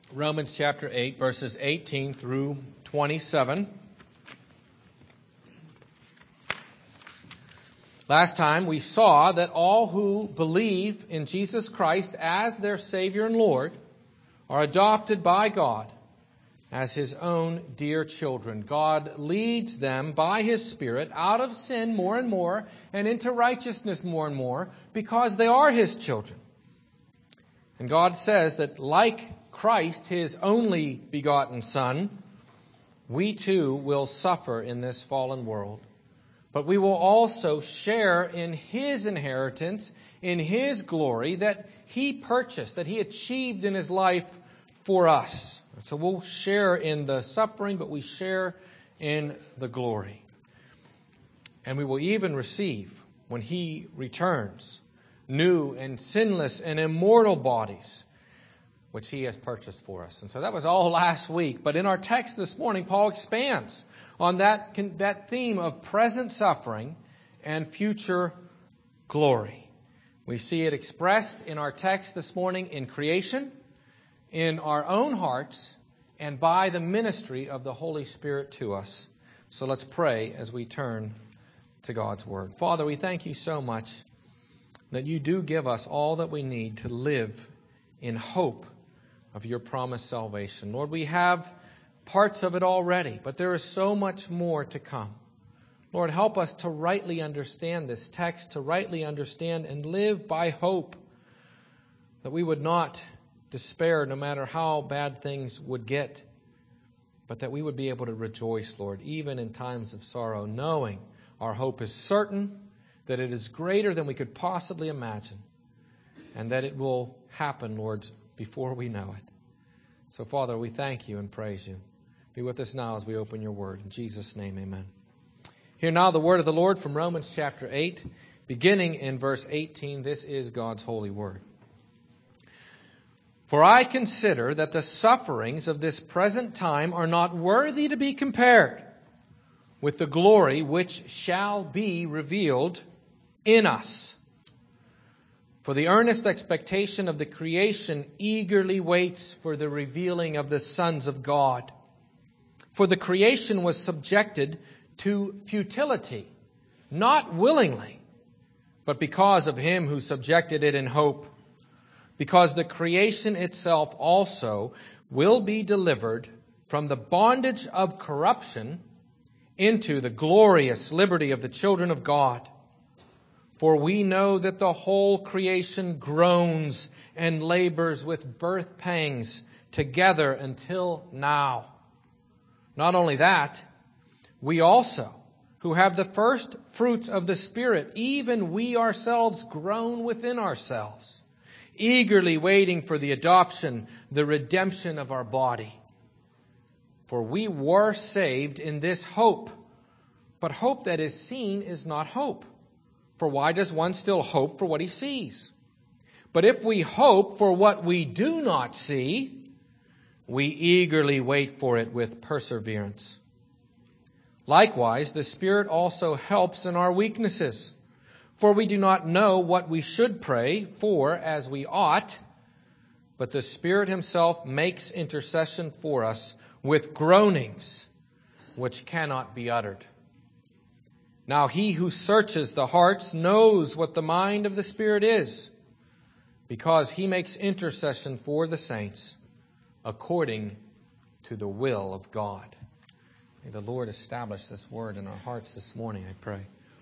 Romans chapter 8, verses 18 through 27. Last time we saw that all who believe in Jesus Christ as their Savior and Lord are adopted by God as His own dear children. God leads them by His Spirit out of sin more and more and into righteousness more and more because they are His children. And God says that like Christ, His only begotten Son, we too will suffer in this fallen world. But we will also share in His inheritance, in His glory that He purchased, that He achieved in His life for us. So we'll share in the suffering, but we share in the glory. And we will even receive, when He returns, new and sinless and immortal bodies, which He has purchased for us. And so that was all last week. But in our text this morning, Paul expands on that theme of present suffering and future glory. We see it expressed in our text this morning in creation, in our own hearts, and by the ministry of the Holy Spirit to us. So let's pray as we turn to God's Word. Father, we thank You so much that You do give us all that we need to live in hope of Your promised salvation. Lord, we have parts of it already, but there is so much more to come. Lord, help us to rightly understand this text, to rightly understand and live by hope, that we would not despair no matter how bad things would get, but that we would be able to rejoice, Lord, even in times of sorrow, knowing our hope is certain, that it is greater than we could possibly imagine, and that it will happen, Lord, before we know it. So, Father, we thank You and praise You. Be with us now as we open Your Word. In Jesus' name, amen. Hear now the word of the Lord from Romans chapter 8, beginning in verse 18. This is God's holy word. For I consider that the sufferings of this present time are not worthy to be compared with the glory which shall be revealed in us. For the earnest expectation of the creation eagerly waits for the revealing of the sons of God. For the creation was subjected to futility, not willingly, but because of Him who subjected it in hope. Because the creation itself also will be delivered from the bondage of corruption into the glorious liberty of the children of God. For we know that the whole creation groans and labors with birth pangs together until now. Not only that, we also, who have the first fruits of the Spirit, even we ourselves groan within ourselves, eagerly waiting for the adoption, the redemption of our body. For we were saved in this hope. But hope that is seen is not hope. For why does one still hope for what he sees? But if we hope for what we do not see, we eagerly wait for it with perseverance. Likewise, the Spirit also helps in our weaknesses. For we do not know what we should pray for as we ought, but the Spirit Himself makes intercession for us with groanings which cannot be uttered. Now He who searches the hearts knows what the mind of the Spirit is, because He makes intercession for the saints according to the will of God. May the Lord establish this word in our hearts this morning, I pray.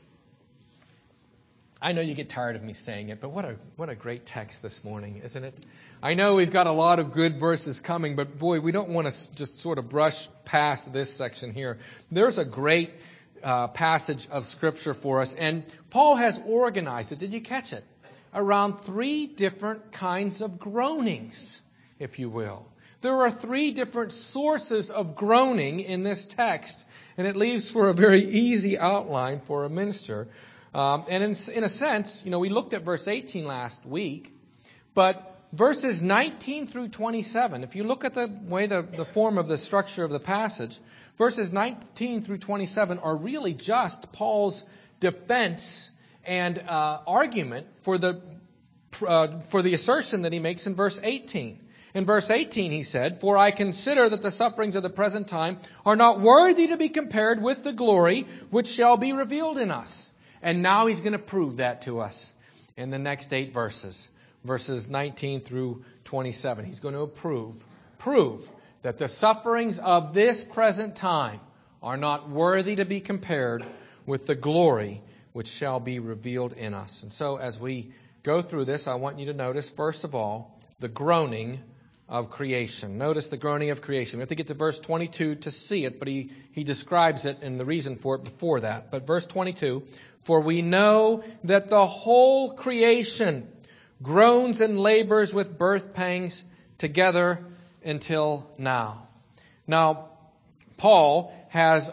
I know you get tired of me saying it, but what a great text this morning, isn't it? I know we've got a lot of good verses coming, but boy, we don't want to just sort of brush past this section here. There's a great passage of Scripture for us, and Paul has organized it, did you catch it? Around 3 different kinds of groanings, if you will. There are 3 different sources of groaning in this text, and it leaves for a very easy outline for a minister. And in a sense, we looked at verse 18 last week, but verses 19 through 27, if you look at the way the form of the structure of the passage, verses 19 through 27 are really just Paul's defense and argument for the assertion that he makes in verse 18. In verse 18 he said, "For I consider that the sufferings of the present time are not worthy to be compared with the glory which shall be revealed in us." And now he's going to prove that to us in the next 8 verses. Verses 19 through 27. He's going to prove that the sufferings of this present time are not worthy to be compared with the glory which shall be revealed in us. And so as we go through this, I want you to notice, first of all, the groaning of creation. Notice the groaning of creation. We have to get to verse 22 to see it, but he describes it and the reason for it before that. But verse 22, "For we know that the whole creation groans and labors with birth pangs together until now." Now, Paul has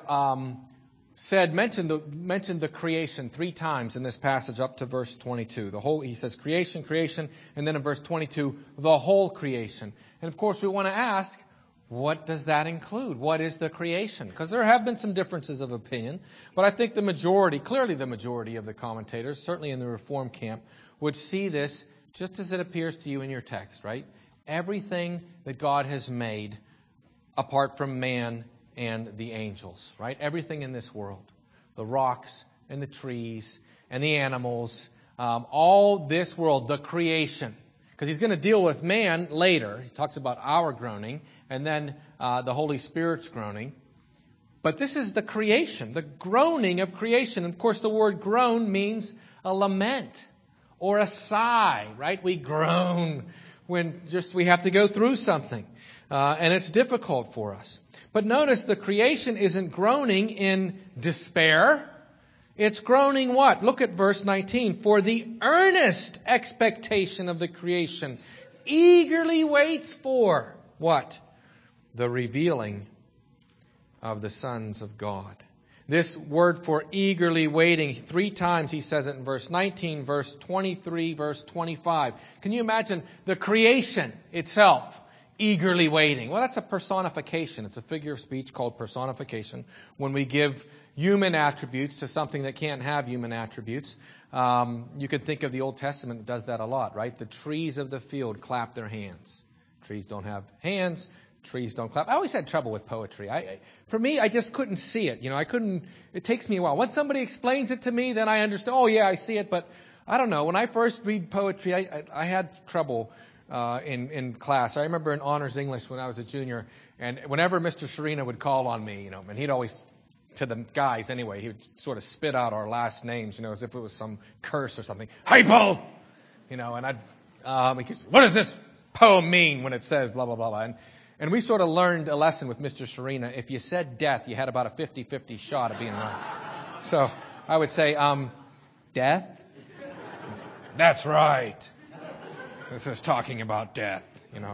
mentioned the creation 3 times in this passage up to verse 22. He says creation, and then in verse 22, the whole creation. And of course we want to ask, what does that include? What is the creation? Because there have been some differences of opinion, but I think clearly the majority of the commentators, certainly in the Reform camp, would see this just as it appears to you in your text, right? Everything that God has made apart from man and the angels, right? Everything in this world. The rocks and the trees and the animals, all this world, the creation. Because he's going to deal with man later. He talks about our groaning and then the Holy Spirit's groaning. But this is the creation, the groaning of creation. And of course, the word groan means a lament or a sigh, right? We groan when we have to go through something. And it's difficult for us. But notice the creation isn't groaning in despair. It's groaning what? Look at verse 19. "For the earnest expectation of the creation eagerly waits for" what? "The revealing of the sons of God." This word for eagerly waiting, 3 times he says it in verse 19, verse 23, verse 25. Can you imagine the creation itself eagerly waiting? Well, that's a personification. It's a figure of speech called personification. When we give human attributes to something that can't have human attributes. You could think of the Old Testament that does that a lot, right? The trees of the field clap their hands. Trees don't have hands. Trees don't clap. I always had trouble with poetry. For me, I just couldn't see it. It takes me a while. Once somebody explains it to me, then I understand. Oh yeah, I see it. But I don't know. When I first read poetry, I had trouble in class. I remember in honors English when I was a junior, and whenever Mr. Sharina would call on me, and he'd always, to the guys anyway, he would sort of spit out our last names, as if it was some curse or something. "Hypo!" And I'd, because, "What does this poem mean when it says blah, blah, blah, blah?" And we sort of learned a lesson with Mr. Sharina. If you said death, you had about a 50-50 shot of being right. So I would say, "Death?" "That's right. This is talking about death,"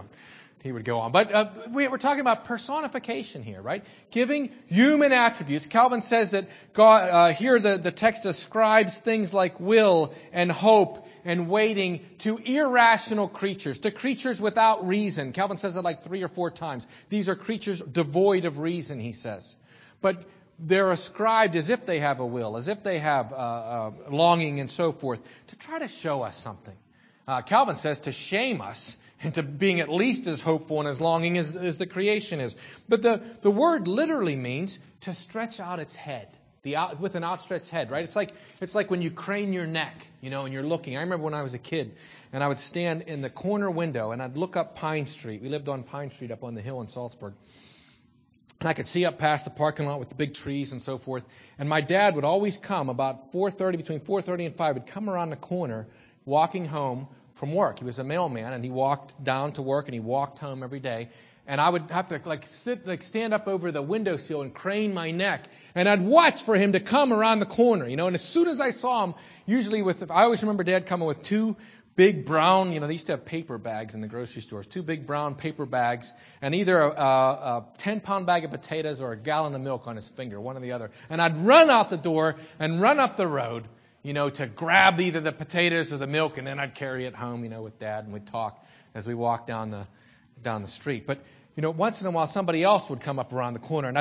He would go on. But we're talking about personification here, right? Giving human attributes. Calvin says that God, here the text describes things like will and hope and waiting to irrational creatures, to creatures without reason. Calvin says it like 3 or 4 times. These are creatures devoid of reason, he says. But they're ascribed as if they have a will, as if they have longing and so forth, to try to show us something. Calvin says to shame us into being at least as hopeful and as longing as the creation is. But the word literally means to stretch out its head, with an outstretched head, right? It's like when you crane your neck, and you're looking. I remember when I was a kid, and I would stand in the corner window, and I'd look up Pine Street. We lived on Pine Street up on the hill in Salzburg. And I could see up past the parking lot with the big trees and so forth. And my dad would always come about 4:30, between 4:30 and 5, would come around the corner walking home from work. He was a mailman, and he walked down to work, and he walked home every day. And I would have to stand up over the windowsill and crane my neck. And I'd watch for him to come around the corner, And as soon as I saw him, I always remember Dad coming with 2 big brown, they used to have paper bags in the grocery stores, 2 big brown paper bags, and either a 10-pound bag of potatoes or a gallon of milk on his finger, one or the other. And I'd run out the door and run up the road, to grab either the potatoes or the milk, and then I'd carry it home, with Dad, and we'd talk as we walked down the street. But, once in a while somebody else would come up around the corner, and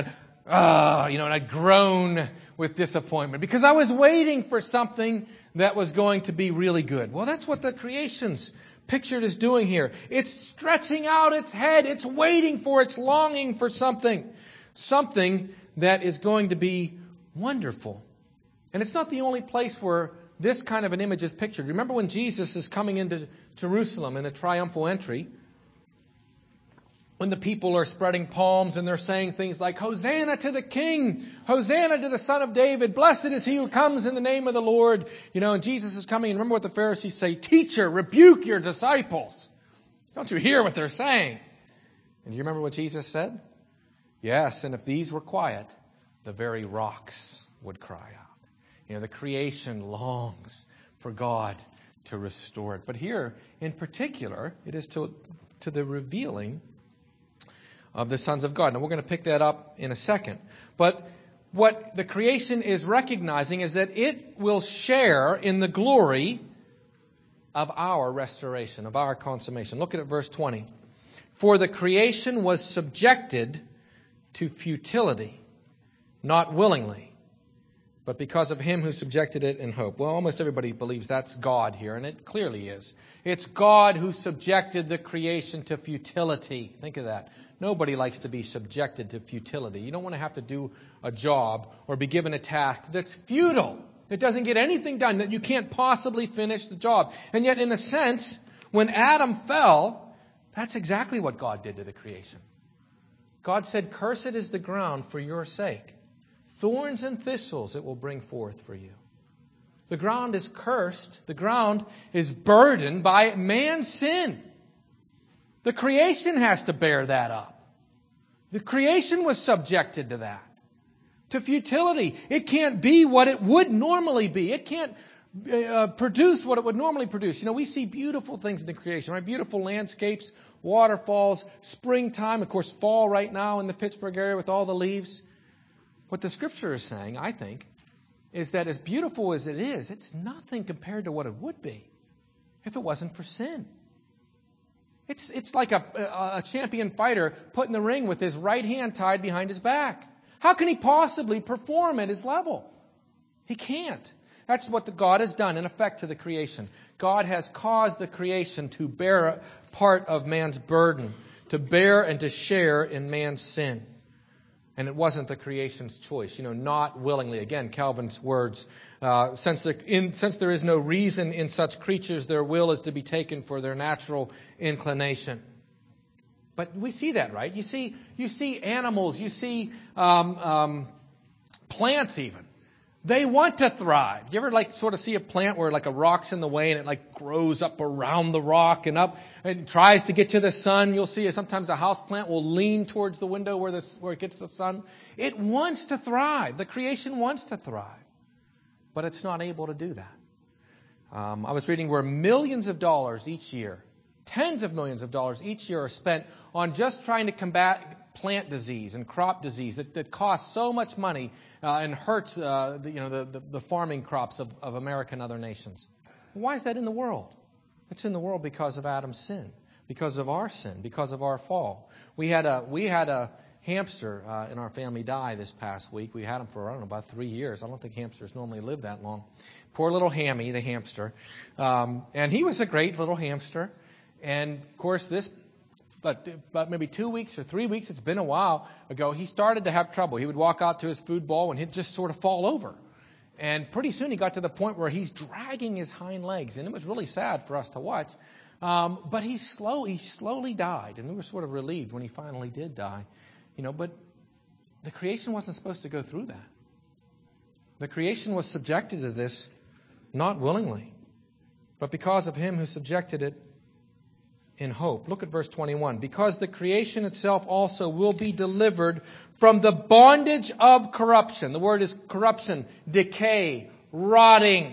I'd groan with disappointment because I was waiting for something that was going to be really good. Well, that's what the creation's pictured as doing here. It's stretching out its head. It's waiting for, it's longing for something. Something that is going to be wonderful. And it's not the only place where this kind of an image is pictured. Remember when Jesus is coming into Jerusalem in the triumphal entry, when the people are spreading palms and they're saying things like, Hosanna to the King, Hosanna to the Son of David, blessed is he who comes in the name of the Lord. And Jesus is coming. And remember what the Pharisees say, Teacher, rebuke your disciples. Don't you hear what they're saying? And do you remember what Jesus said? Yes, and if these were quiet, the very rocks would cry out. The creation longs for God to restore it. But here, in particular, it is to the revealing of the sons of God. Now, we're going to pick that up in a second. But what the creation is recognizing is that it will share in the glory of our restoration, of our consummation. Look at verse 20. For the creation was subjected to futility, not willingly, but because of him who subjected it in hope. Well, almost everybody believes that's God here, and it clearly is. It's God who subjected the creation to futility. Think of that. Nobody likes to be subjected to futility. You don't want to have to do a job or be given a task that's futile. It doesn't get anything done, that you can't possibly finish the job. And yet, in a sense, when Adam fell, that's exactly what God did to the creation. God said, Cursed is the ground for your sake. Thorns and thistles it will bring forth for you. The ground is cursed. The ground is burdened by man's sin. The creation has to bear that up. The creation was subjected to that. To futility. It can't be what it would normally be. It can't produce what it would normally produce. We see beautiful things in the creation, right? Beautiful landscapes, waterfalls, springtime, of course, fall right now in the Pittsburgh area with all the leaves. What the Scripture is saying, I think, is that as beautiful as it is, it's nothing compared to what it would be if it wasn't for sin. It's like a champion fighter put in the ring with his right hand tied behind his back. How can he possibly perform at his level? He can't. That's what God has done, in effect, to the creation. God has caused the creation to bear part of man's burden, to bear and to share in man's sin. And it wasn't the creation's choice, not willingly. Again, Calvin's words, since there is no reason in such creatures, their will is to be taken for their natural inclination. But we see that, right? You see animals, you see plants even. They want to thrive. You ever sort of see a plant where a rock's in the way and it grows up around the rock and up and tries to get to the sun? You'll see sometimes a house plant will lean towards the window where it gets the sun. It wants to thrive. The creation wants to thrive. But it's not able to do that. I was reading where millions of dollars each year, tens of millions of dollars each year are spent on just trying to combat plant disease and crop disease that costs so much money and hurts the farming crops of America and other nations. Why is that in the world? It's in the world because of Adam's sin, because of our sin, because of our fall. We had a hamster in our family die this past week. We had him for, about 3 years. I don't think hamsters normally live that long. Poor little Hammy, the hamster. And he was a great little hamster. And, of course, but maybe 2 weeks or 3 weeks, it's been a while ago, he started to have trouble. He would walk out to his food bowl and he'd just sort of fall over. And pretty soon he got to the point where he's dragging his hind legs. And it was really sad for us to watch. But he slowly died. And we were sort of relieved when he finally did die. But the creation wasn't supposed to go through that. The creation was subjected to this not willingly, but because of him who subjected it in hope. Look at verse 21. Because the creation itself also will be delivered from the bondage of corruption. The word is corruption, decay, rotting,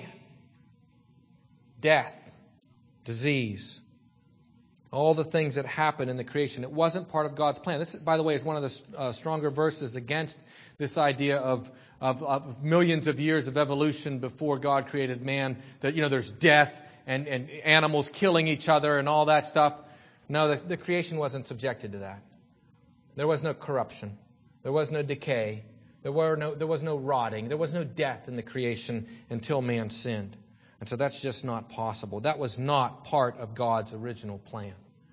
death, disease. All the things that happen in the creation. It wasn't part of God's plan. This, by the way, is one of the stronger verses against this idea of millions of years of evolution before God created man. That, there's death and animals killing each other and all that stuff. No, the creation wasn't subjected to that. There was no corruption. There was no decay. There was no rotting. There was no death in the creation until man sinned. And so that's just not possible. That was not part of God's original plan.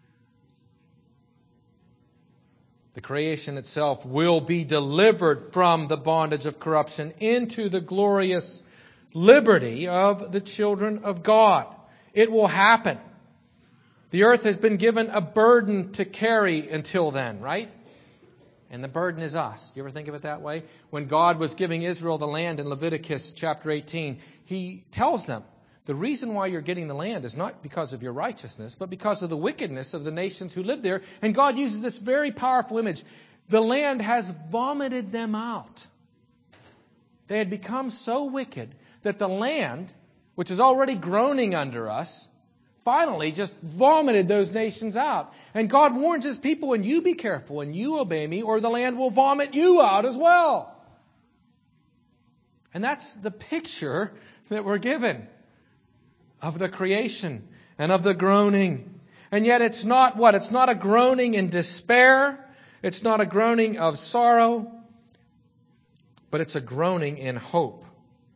The creation itself will be delivered from the bondage of corruption into the glorious liberty of the children of God. It will happen. The earth has been given a burden to carry until then, right? And the burden is us. Do you ever think of it that way? When God was giving Israel the land in Leviticus chapter 18, He tells them, the reason why you're getting the land is not because of your righteousness, but because of the wickedness of the nations who live there. And God uses this very powerful image. The land has vomited them out. They had become so wicked that the land, which is already groaning under us, finally just vomited those nations out. And God warns His people, and you be careful and you obey me, or the land will vomit you out as well. And that's the picture that we're given of the creation and of the groaning. And yet it's not what? It's not a groaning in despair. It's not a groaning of sorrow. But it's a groaning in hope.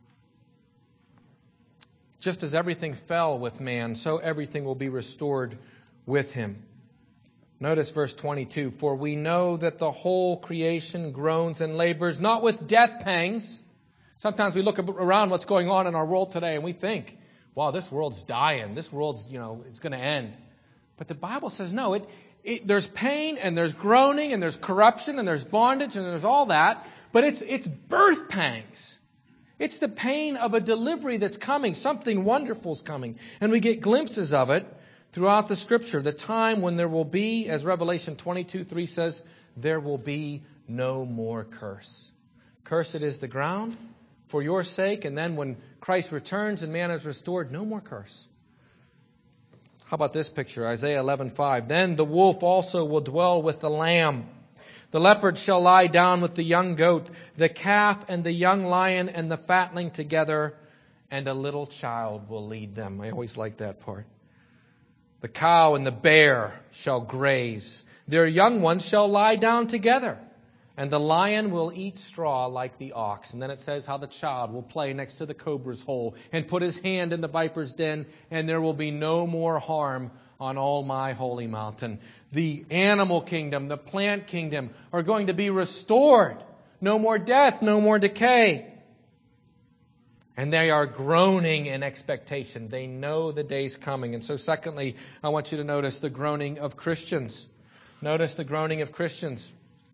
Just as everything fell with man, so everything will be restored with him. Notice verse 22. For we know that the whole creation groans and labors, not with death pangs. Sometimes we look around what's going on in our world today and we think, wow, this world's dying. This world's, it's going to end. But the Bible says no. There's pain and there's groaning and there's corruption and there's bondage and there's all that. But it's birth pangs. It's the pain of a delivery that's coming. Something wonderful's coming. And we get glimpses of it throughout the Scripture. The time when there will be, as Revelation 22:3 says, there will be no more curse. Cursed is the ground for your sake. And then when Christ returns and man is restored, no more curse. How about this picture? Isaiah 11:5. Then the wolf also will dwell with the lamb. The leopard shall lie down with the young goat, the calf and the young lion and the fatling together, and a little child will lead them. I always like that part. The cow and the bear shall graze. Their young ones shall lie down together. And the lion will eat straw like the ox. And then it says how the child will play next to the cobra's hole and put his hand in the viper's den, and there will be no more harm on all my holy mountain. The animal kingdom, the plant kingdom are going to be restored. No more death, no more decay. And they are groaning in expectation. They know the day's coming. And so secondly, I want you to notice the groaning of Christians. Notice the groaning of Christians.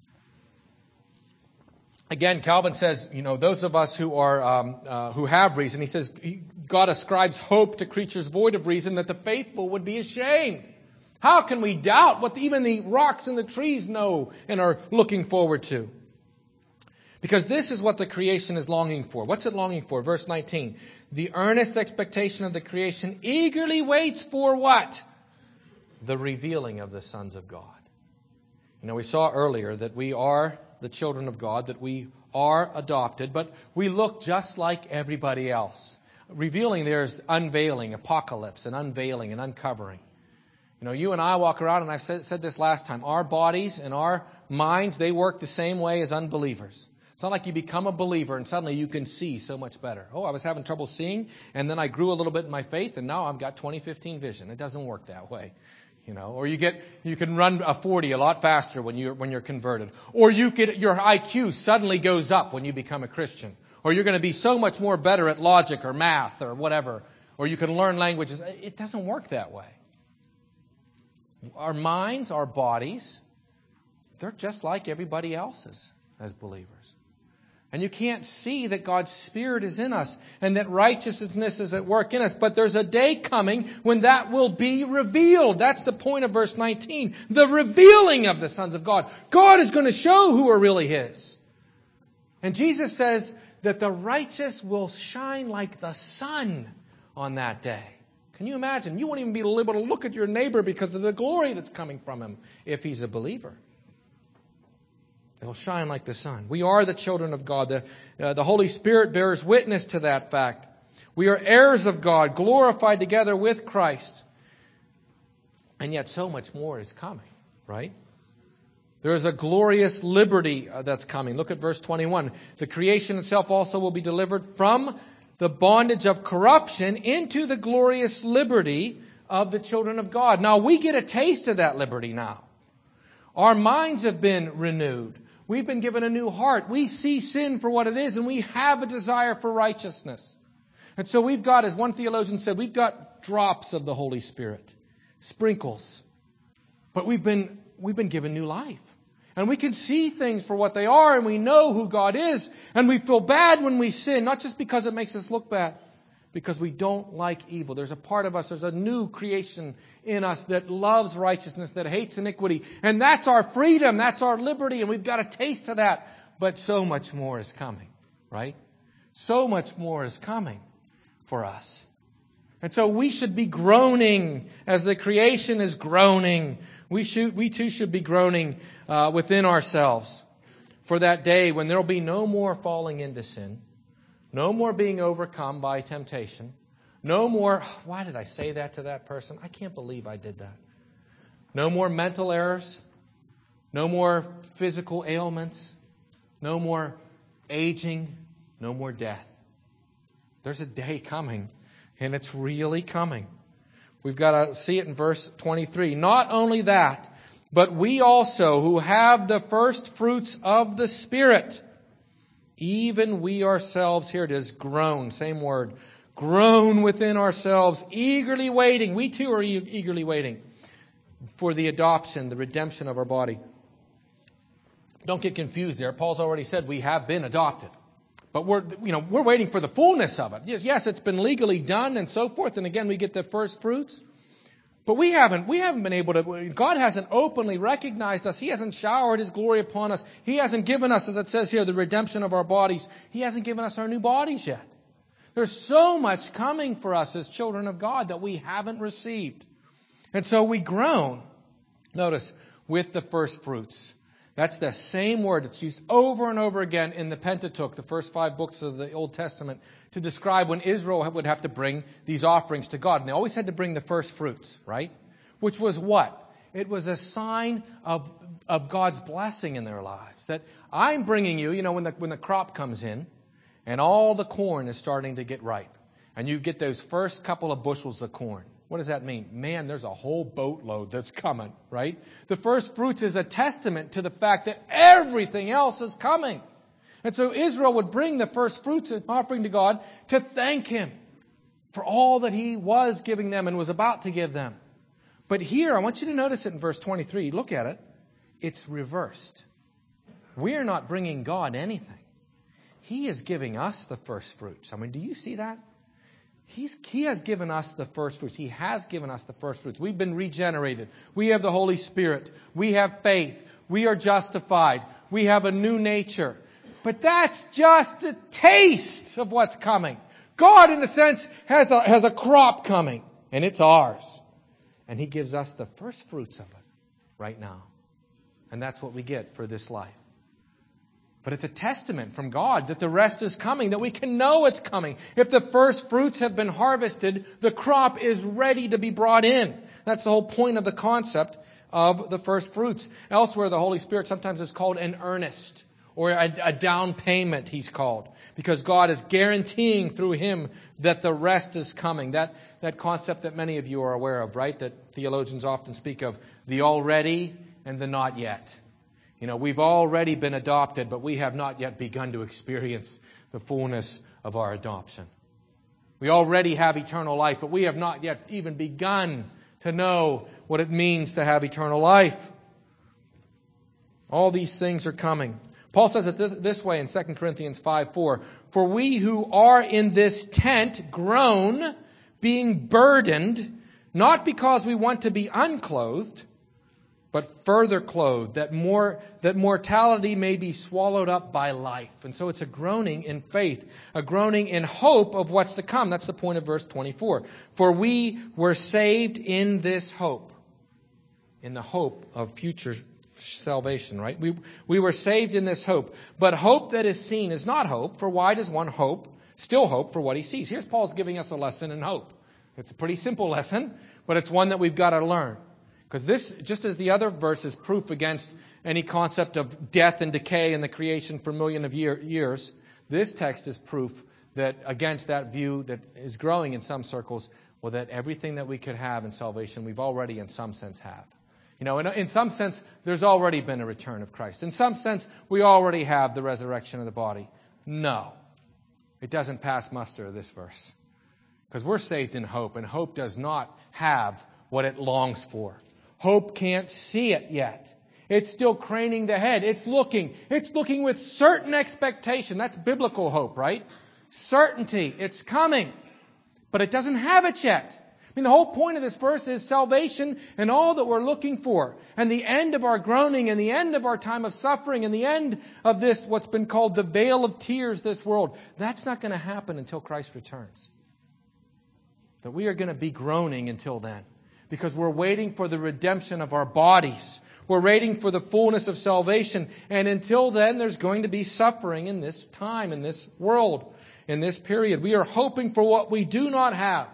Again, Calvin says, those of us who have reason, he says, God ascribes hope to creatures void of reason that the faithful would be ashamed. How can we doubt what even the rocks and the trees know and are looking forward to? Because this is what the creation is longing for. What's it longing for? Verse 19. The earnest expectation of the creation eagerly waits for what? The revealing of the sons of God. We saw earlier that we are the children of God, that we are adopted, but we look just like everybody else. Revealing there is unveiling, apocalypse, and unveiling and uncovering. You and I walk around, and I said this last time, our bodies and our minds, they work the same way as unbelievers. It's not like you become a believer and suddenly you can see so much better. Oh, I was having trouble seeing, and then I grew a little bit in my faith, and now I've got 20/15 vision. It doesn't work that way. Or you can run a 40 a lot faster when you're converted. Or your IQ suddenly goes up when you become a Christian. Or you're going to be so much more better at logic or math or whatever. Or you can learn languages. It doesn't work that way. Our minds, our bodies, they're just like everybody else's as believers. And you can't see that God's Spirit is in us and that righteousness is at work in us. But there's a day coming when that will be revealed. That's the point of verse 19. The revealing of the sons of God. God is going to show who are really His. And Jesus says that the righteous will shine like the sun on that day. Can you imagine? You won't even be able to look at your neighbor because of the glory that's coming from him if he's a believer. It'll shine like the sun. We are the children of God. The Holy Spirit bears witness to that fact. We are heirs of God, glorified together with Christ. And yet so much more is coming, right? There is a glorious liberty that's coming. Look at verse 21. The creation itself also will be delivered from the bondage of corruption into the glorious liberty of the children of God. Now we get a taste of that liberty now. Our minds have been renewed. We've been given a new heart. We see sin for what it is, and we have a desire for righteousness. And so we've got, as one theologian said, we've got drops of the Holy Spirit, sprinkles. But we've been given new life. And we can see things for what they are, and we know who God is, and we feel bad when we sin, not just because it makes us look bad, because we don't like evil. There's a part of us, there's a new creation in us that loves righteousness, that hates iniquity. And that's our freedom, that's our liberty, and we've got a taste of that. But so much more is coming, right? So much more is coming for us. And so we should be groaning as the creation is groaning. We too should be groaning within ourselves for that day when there will be no more falling into sin, no more being overcome by temptation, no more, why did I say that to that person? I can't believe I did that. No more mental errors, no more physical ailments, no more aging, no more death. There's a day coming, and it's really coming. We've got to see it in verse 23. Not only that, but we also who have the first fruits of the Spirit, even we ourselves, here it is, groan, same word, groan within ourselves, eagerly waiting. We too are eagerly waiting for the adoption, the redemption of our body. Don't get confused there. Paul's already said we have been adopted. But we're waiting for the fullness of it. Yes, it's been legally done and so forth. And again, we get the first fruits. But we haven't been able to, God hasn't openly recognized us. He hasn't showered His glory upon us. He hasn't given us, as it says here, the redemption of our bodies. He hasn't given us our new bodies yet. There's so much coming for us as children of God that we haven't received. And so we groan, notice, with the first fruits. That's the same word that's used over and over again in the Pentateuch, the first 5 books of the Old Testament, to describe when Israel would have to bring these offerings to God. And they always had to bring the first fruits, right? Which was what? It was a sign of God's blessing in their lives. That I'm bringing you, when the crop comes in and all the corn is starting to get ripe. And you get those first couple of bushels of corn. What does that mean? Man, there's a whole boatload that's coming, right? The first fruits is a testament to the fact that everything else is coming. And so Israel would bring the first fruits and offering to God to thank Him for all that He was giving them and was about to give them. But here, I want you to notice it in verse 23. Look at it. It's reversed. We're not bringing God anything. He is giving us the first fruits. Do you see that? He has given us the first fruits. He has given us the first fruits. We've been regenerated. We have the Holy Spirit. We have faith. We are justified. We have a new nature. But that's just a taste of what's coming. God, in a sense, has a crop coming, and it's ours. And He gives us the first fruits of it right now. And that's what we get for this life. But it's a testament from God that the rest is coming, that we can know it's coming. If the first fruits have been harvested, the crop is ready to be brought in. That's the whole point of the concept of the first fruits. Elsewhere, the Holy Spirit sometimes is called an earnest, or a down payment, He's called. Because God is guaranteeing through Him that the rest is coming. That concept that many of you are aware of, right? That theologians often speak of the already and the not yet. We've already been adopted, but we have not yet begun to experience the fullness of our adoption. We already have eternal life, but we have not yet even begun to know what it means to have eternal life. All these things are coming. Paul says it this way in 2 Corinthians 5:4. For we who are in this tent groan, being burdened, not because we want to be unclothed, but further clothed, that mortality may be swallowed up by life. And so it's a groaning in faith, a groaning in hope of what's to come. That's the point of verse 24. For we were saved in this hope, in the hope of future salvation, right? We were saved in this hope. But hope that is seen is not hope, for why does one still hope for what he sees? Here's Paul's giving us a lesson in hope. It's a pretty simple lesson, but it's one that we've got to learn. Because this, just as the other verse is proof against any concept of death and decay in the creation for millions of years, this text is proof that against that view that is growing in some circles, well, that everything that we could have in salvation, we've already in some sense have. You know, in some sense, there's already been a return of Christ. In some sense, we already have the resurrection of the body. No. It doesn't pass muster, this verse. Because we're saved in hope, and hope does not have what it longs for. Hope can't see it yet. It's still craning the head. It's looking with certain expectation. That's biblical hope, right? Certainty. It's coming. But it doesn't have it yet. I mean, the whole point of this verse is salvation and all that we're looking for. And the end of our groaning and the end of our time of suffering and the end of this, what's been called the veil of tears, this world. That's not going to happen until Christ returns. That we are going to be groaning until then. Because we're waiting for the redemption of our bodies. We're waiting for the fullness of salvation. And until then, there's going to be suffering in this time, in this world, in this period. We are hoping for what we do not have.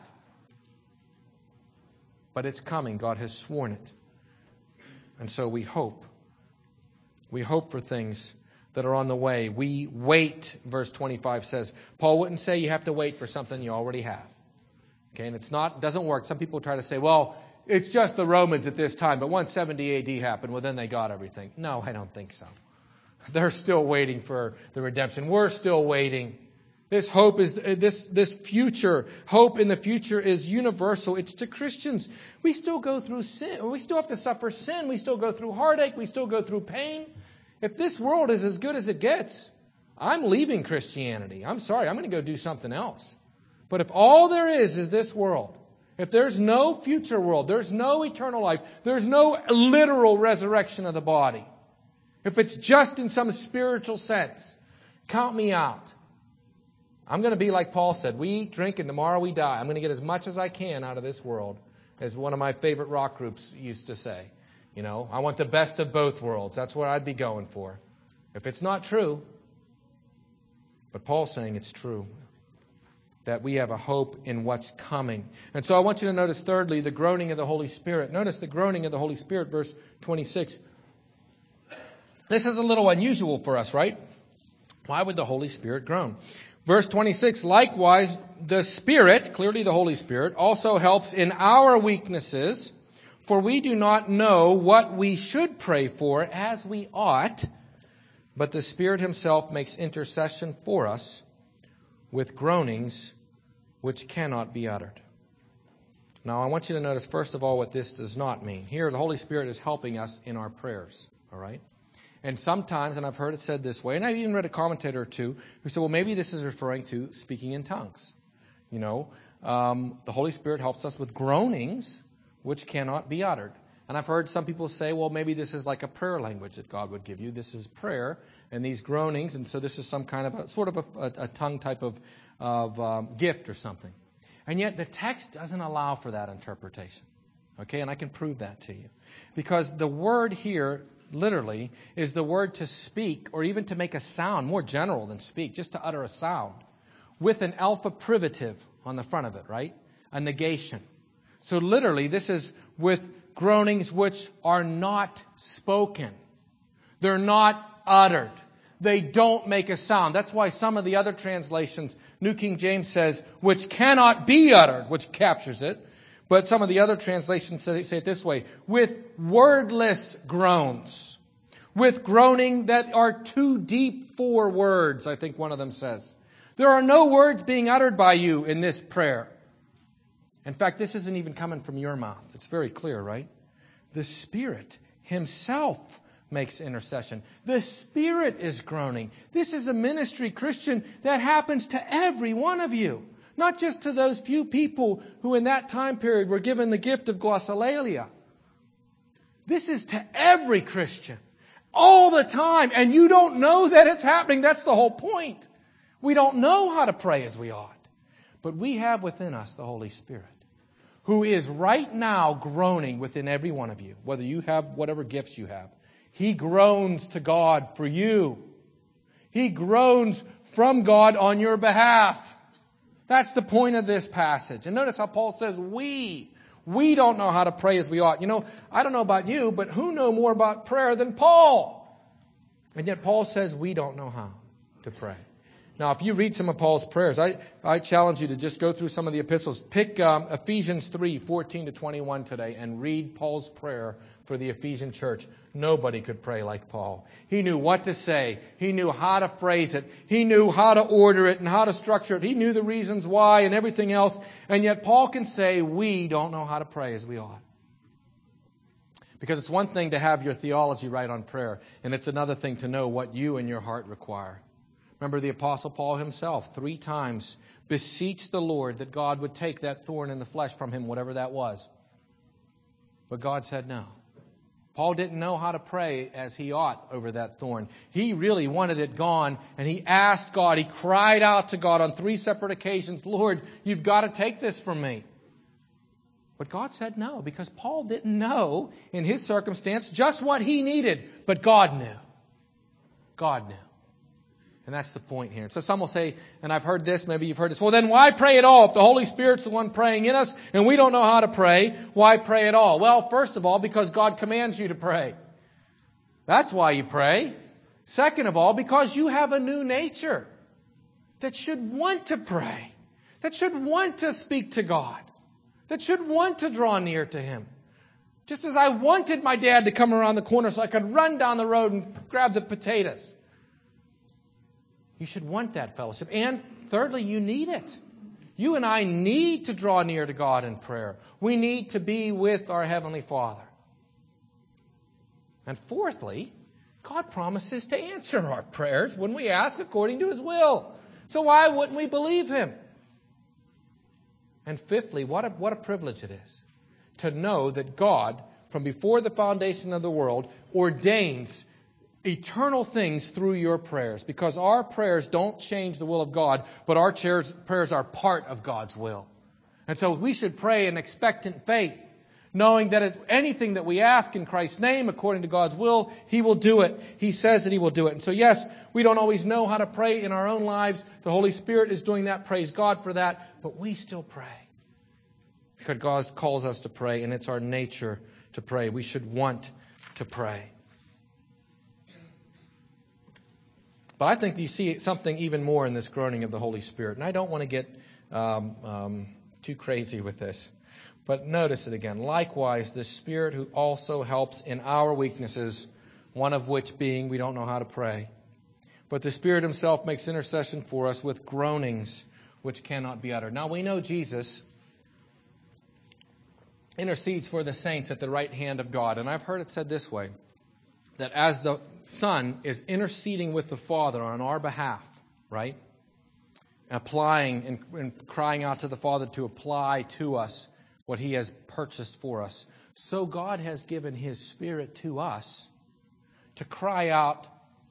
But it's coming. God has sworn it. And so we hope. We hope for things that are on the way. We wait, verse 25 says. Paul wouldn't say you have to wait for something you already have. Okay, and doesn't work. Some people try to say, well, it's just the Romans at this time, but once 70 AD happened, well, then they got everything. No, I don't think so. They're still waiting for the redemption. We're still waiting. This hope is this future. Hope in the future is universal. It's to Christians. We still go through sin. We still have to suffer sin. We still go through heartache. We still go through pain. If this world is as good as it gets, I'm leaving Christianity. I'm sorry. I'm going to go do something else. But if all there is this world, if there's no future world, there's no eternal life, there's no literal resurrection of the body, if it's just in some spiritual sense, count me out. I'm going to be like Paul said, we eat, drink, and tomorrow we die. I'm going to get as much as I can out of this world, as one of my favorite rock groups used to say. You know, I want the best of both worlds. That's what I'd be going for. If it's not true, but Paul's saying it's true, that we have a hope in what's coming. And so I want you to notice, thirdly, the groaning of the Holy Spirit. Notice the groaning of the Holy Spirit, verse 26. This is a little unusual for us, right? Why would the Holy Spirit groan? Verse 26, likewise, the Spirit, clearly the Holy Spirit, also helps in our weaknesses, for we do not know what we should pray for as we ought, but the Spirit Himself makes intercession for us with groanings which cannot be uttered. Now, I want you to notice, first of all, what this does not mean. Here, the Holy Spirit is helping us in our prayers, all right? And sometimes, and I've heard it said this way, and I've even read a commentator or two who said, well, maybe this is referring to speaking in tongues. You know, the Holy Spirit helps us with groanings which cannot be uttered. And I've heard some people say, well, maybe this is like a prayer language that God would give you. This is prayer and these groanings, and so this is some kind of a tongue type of gift or something. And yet the text doesn't allow for that interpretation. Okay, and I can prove that to you. Because the word here, literally, is the word to speak or even to make a sound, more general than speak, just to utter a sound, with an alpha privative on the front of it, right? A negation. So literally, this is with groanings which are not spoken. They're not uttered. They don't make a sound. That's why some of the other translations, New King James says, which cannot be uttered, which captures it. But some of the other translations say it this way, with wordless groans. With groaning that are too deep for words, I think one of them says. There are no words being uttered by you in this prayer. In fact, this isn't even coming from your mouth. It's very clear, right? The Spirit Himself makes intercession. The Spirit is groaning. This is a ministry, Christian, that happens to every one of you. Not just to those few people who in that time period were given the gift of glossolalia. This is to every Christian. All the time. And you don't know that it's happening. That's the whole point. We don't know how to pray as we ought. But we have within us the Holy Spirit, who is right now groaning within every one of you, whether you have whatever gifts you have. He groans to God for you. He groans from God on your behalf. That's the point of this passage. And notice how Paul says we don't know how to pray as we ought. You know, I don't know about you, but who know more about prayer than Paul? And yet Paul says we don't know how to pray. Now, if you read some of Paul's prayers, I challenge you to just go through some of the epistles. Pick Ephesians 3:14-21 today and read Paul's prayer for the Ephesian church. Nobody could pray like Paul. He knew what to say. He knew how to phrase it. He knew how to order it and how to structure it. He knew the reasons why and everything else. And yet Paul can say, we don't know how to pray as we ought. Because it's one thing to have your theology right on prayer, and it's another thing to know what you and your heart require. Remember the Apostle Paul himself 3 times beseeched the Lord that God would take that thorn in the flesh from him, whatever that was. But God said no. Paul didn't know how to pray as he ought over that thorn. He really wanted it gone, and he asked God, he cried out to God on 3 separate occasions, Lord, you've got to take this from me. But God said no, because Paul didn't know in his circumstance just what he needed. But God knew. God knew. And that's the point here. So some will say, and I've heard this, maybe you've heard this, well then why pray at all? If the Holy Spirit's the one praying in us and we don't know how to pray, why pray at all? Well, first of all, because God commands you to pray. That's why you pray. Second of all, because you have a new nature that should want to pray, that should want to speak to God, that should want to draw near to Him. Just as I wanted my dad to come around the corner so I could run down the road and grab the potatoes. You should want that fellowship. And thirdly, you need it. You and I need to draw near to God in prayer. We need to be with our Heavenly Father. And fourthly, God promises to answer our prayers when we ask according to His will. So why wouldn't we believe Him? And fifthly, what a privilege it is to know that God, from before the foundation of the world, ordains eternal things through your prayers. Because our prayers don't change the will of God, but our prayers are part of God's will. And so we should pray in expectant faith, knowing that anything that we ask in Christ's name, according to God's will, He will do it. He says that He will do it. And so yes, we don't always know how to pray in our own lives. The Holy Spirit is doing that. Praise God for that. But we still pray. Because God calls us to pray, and it's our nature to pray. We should want to pray. But I think you see something even more in this groaning of the Holy Spirit. And I don't want to get too crazy with this. But notice it again. Likewise, the Spirit who also helps in our weaknesses, one of which being we don't know how to pray. But the Spirit Himself makes intercession for us with groanings which cannot be uttered. Now we know Jesus intercedes for the saints at the right hand of God. And I've heard it said this way, that as the Son is interceding with the Father on our behalf, right? Applying and crying out to the Father to apply to us what He has purchased for us. So God has given His Spirit to us to cry out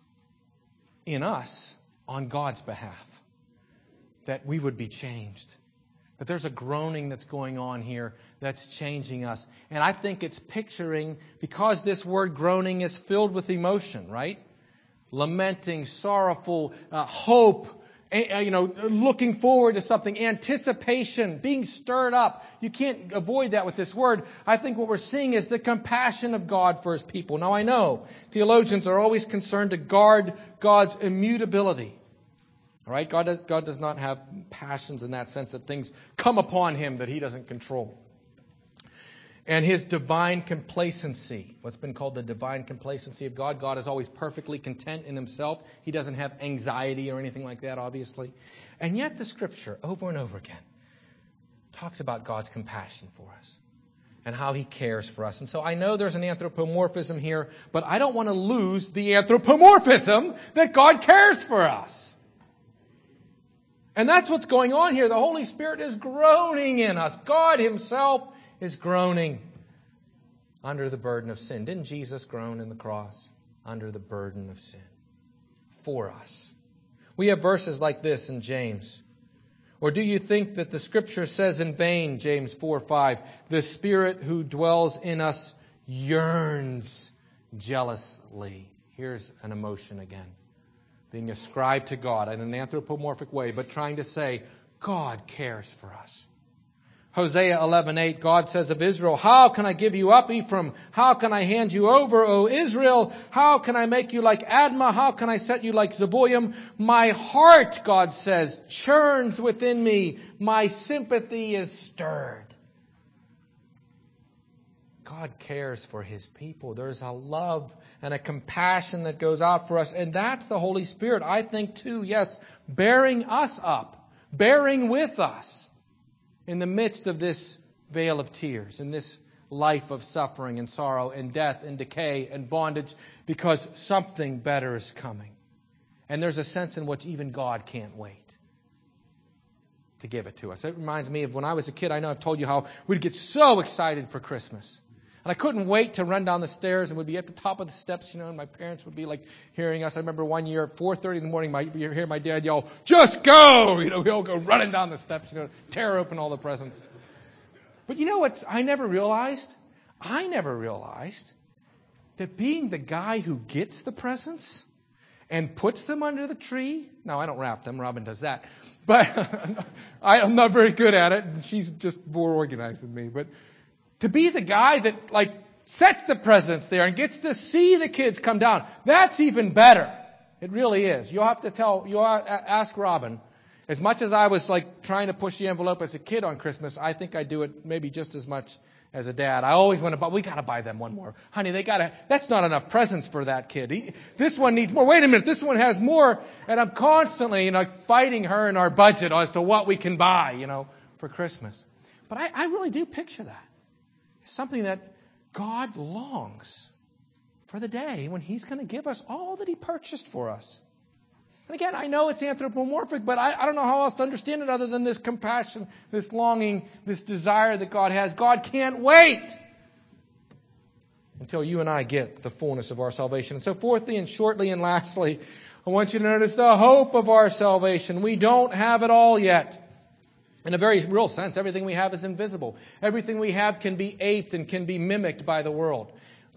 in us on God's behalf, that we would be changed. That there's a groaning that's going on here that's changing us. And I think it's picturing, because this word groaning is filled with emotion, right? Lamenting, sorrowful, hope, looking forward to something, anticipation, being stirred up. You can't avoid that with this word. I think what we're seeing is the compassion of God for His people. Now I know theologians are always concerned to guard God's immutability. All right? God does not have passions in that sense that things come upon Him that He doesn't control. And His divine complacency, what's been called the divine complacency of God. God is always perfectly content in Himself. He doesn't have anxiety or anything like that, obviously. And yet the Scripture, over and over again, talks about God's compassion for us and how He cares for us. And so I know there's an anthropomorphism here, but I don't want to lose the anthropomorphism that God cares for us. And that's what's going on here. The Holy Spirit is groaning in us. God Himself is groaning under the burden of sin. Didn't Jesus groan in the cross under the burden of sin for us? We have verses like this in James. Or do you think that the Scripture says in vain, James 4:5, the Spirit who dwells in us yearns jealously? Here's an emotion again, being ascribed to God in an anthropomorphic way, but trying to say, God cares for us. Hosea 11:8, God says of Israel, how can I give you up, Ephraim? How can I hand you over, O Israel? How can I make you like Admah? How can I set you like Zeboim? My heart, God says, churns within me. My sympathy is stirred. God cares for His people. There's a love and a compassion that goes out for us. And that's the Holy Spirit, I think too, yes, bearing us up, bearing with us in the midst of this vale of tears, in this life of suffering and sorrow and death and decay and bondage, because something better is coming. And there's a sense in which even God can't wait to give it to us. It reminds me of when I was a kid. I know I've told you how we'd get so excited for Christmas. And I couldn't wait to run down the stairs and would be at the top of the steps, and my parents would be like hearing us. I remember one year at 4:30 in the morning, you hear my dad yell, "Just go!" We all go running down the steps, tear open all the presents. But you know what I never realized? I never realized that being the guy who gets the presents and puts them under the tree. Now, I don't wrap them. Robin does that. But I'm not very good at it. And she's just more organized than me. But to be the guy that sets the presents there and gets to see the kids come down, that's even better. It really is. You'll ask Robin. As much as I was trying to push the envelope as a kid on Christmas, I think I do it maybe just as much as a dad. I always want to we got to buy them one more. Honey, that's not enough presents for that kid. This one needs more. Wait a minute, this one has more. And I'm constantly, fighting her in our budget as to what we can buy, for Christmas. But I really do picture that. Something that God longs for the day when He's going to give us all that He purchased for us. And again, I know it's anthropomorphic, but I don't know how else to understand it other than this compassion, this longing, this desire that God has. God can't wait until you and I get the fullness of our salvation. And so fourthly and shortly and lastly, I want you to notice the hope of our salvation. We don't have it all yet. In a very real sense, everything we have is invisible. Everything we have can be aped and can be mimicked by the world.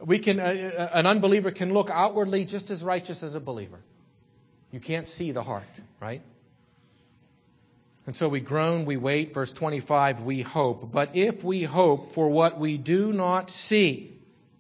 An unbeliever can look outwardly just as righteous as a believer. You can't see the heart, right? And so we groan, we wait. Verse 25, we hope. But if we hope for what we do not see,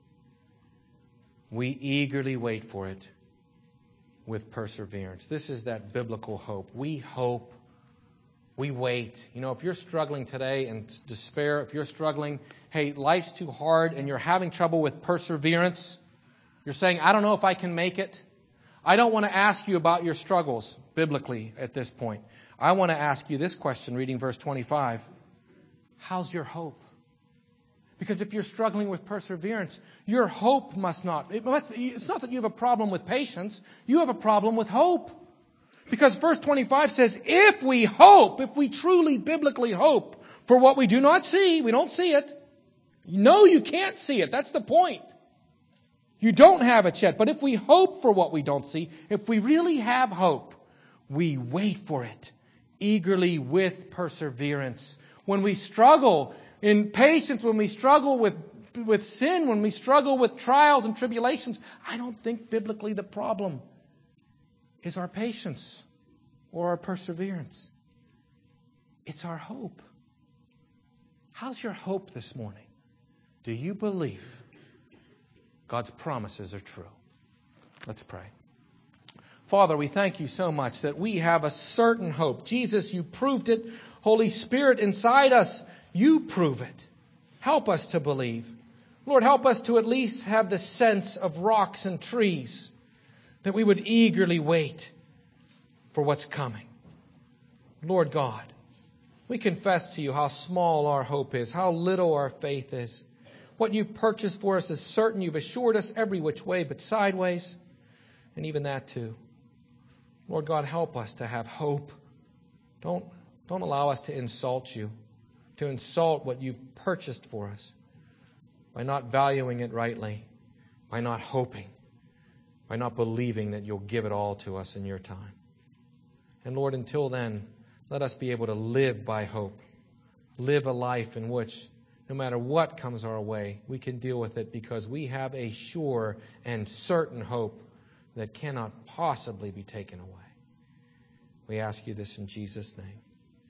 we eagerly wait for it with perseverance. This is that biblical hope. We hope. We wait. If you're struggling today in despair, if you're struggling, hey, life's too hard and you're having trouble with perseverance, you're saying, I don't know if I can make it. I don't want to ask you about your struggles biblically at this point. I want to ask you this question, reading verse 25. How's your hope? Because if you're struggling with perseverance, your hope it's not that you have a problem with patience, you have a problem with hope. Because verse 25 says, if we truly biblically hope for what we do not see, we don't see it. No, you can't see it. That's the point. You don't have it yet. But if we hope for what we don't see, if we really have hope, we wait for it eagerly with perseverance. When we struggle in patience, when we struggle with sin, when we struggle with trials and tribulations, I don't think biblically the problem is our patience or our perseverance. It's our hope. How's your hope this morning? Do you believe God's promises are true? Let's pray. Father, we thank you so much that we have a certain hope. Jesus, you proved it. Holy Spirit inside us, you prove it. Help us to believe. Lord, help us to at least have the sense of rocks and trees, that we would eagerly wait for what's coming. Lord God, we confess to you how small our hope is, how little our faith is. What you've purchased for us is certain. You've assured us every which way but sideways, and even that too. Lord God, help us to have hope. Don't allow us to insult you, to insult what you've purchased for us by not valuing it rightly, by not hoping, by not believing that you'll give it all to us in your time. And Lord, until then, let us be able to live by hope, live a life in which no matter what comes our way, we can deal with it because we have a sure and certain hope that cannot possibly be taken away. We ask you this in Jesus' name.